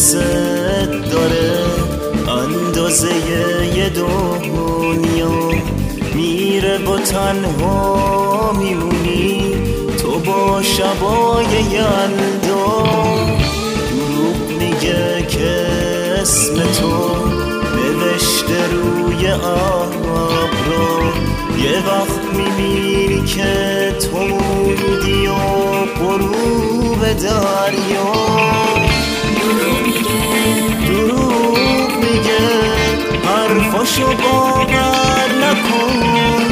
دوست داره اندازه یه دنیا میره با تنها میمونی تو با شبای یلدا دروغ میگه که اسم تو نوشته روی ابرا یه وقت میبینی که تو موندی و غروب دریا دروغ میگه حرفاشو باور نکن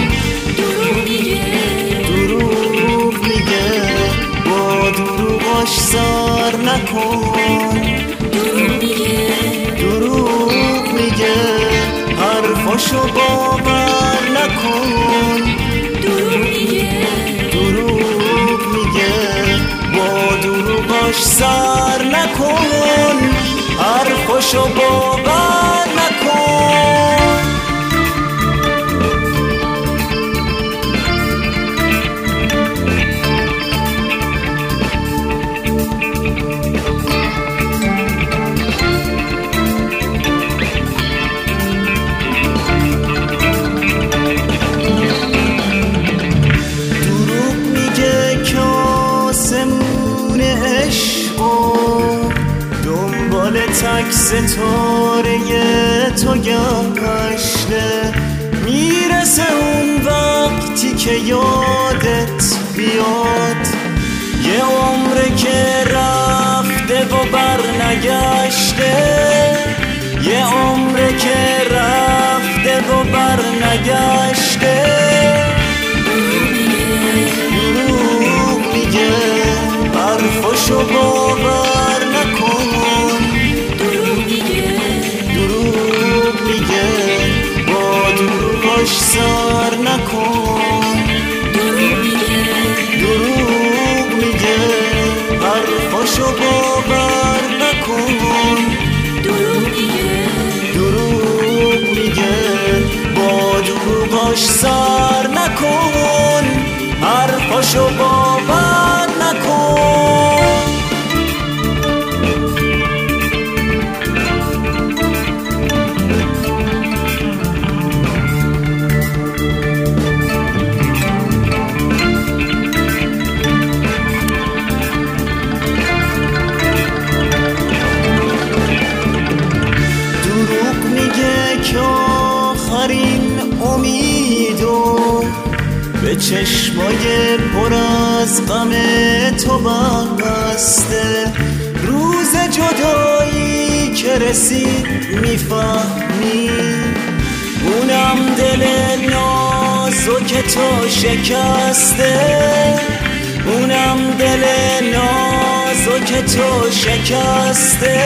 دروغ میگه با دروغاش سر نکن دروغ میگه حرفاشو باور نکن دروغ میگه با دروغاش سر نکن حرفاشو باور نکن تک ستاره تو گشته میرسه اون وقتی که یادت بیاد یه عمره که رفته و برنگشته یه عمره که رفته و برنگشته دروغ میگه حرفاشو باور نکن سر نکن دروغ میگه حرفاشو باور نکن دروغ میگه با دروغاش سر نکن حرفاشو باور نکن به چشمای پر از غم تو بسته روز جدایی که رسید میفهمی اونم دل نازک تو شکسته اونم دل نازک تو شکسته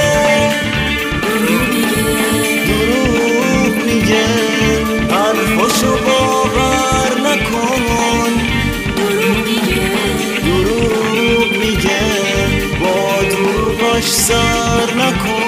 دروغ میگه حرفاشو باور نکن دروغ میگه با دروغاش سر نکن